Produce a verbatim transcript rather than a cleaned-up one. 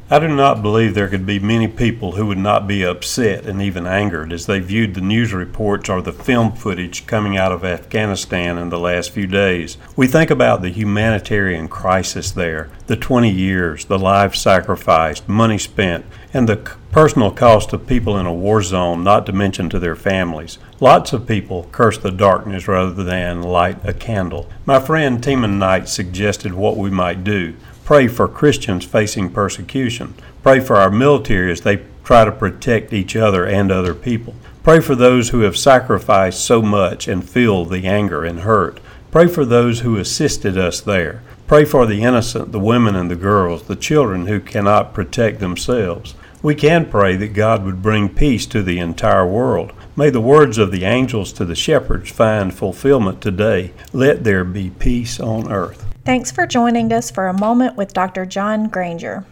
I do not believe there could be many people who would not be upset and even angered as they viewed the news reports or the film footage coming out of Afghanistan in the last few days. We think about the humanitarian crisis there, the twenty years, the lives sacrificed, money spent, and the personal cost of people in a war zone, not to mention to their families. Lots of people curse the darkness rather than light a candle. My friend Teeman Knight suggested what we might do. Pray for Christians facing persecution. Pray for our military as they try to protect each other and other people. Pray for those who have sacrificed so much and feel the anger and hurt. Pray for those who assisted us there. Pray for the innocent, the women and the girls, the children who cannot protect themselves. We can pray that God would bring peace to the entire world. May the words of the angels to the shepherds find fulfillment today. Let there be peace on earth. Thanks for joining us for a moment with Doctor John Granger.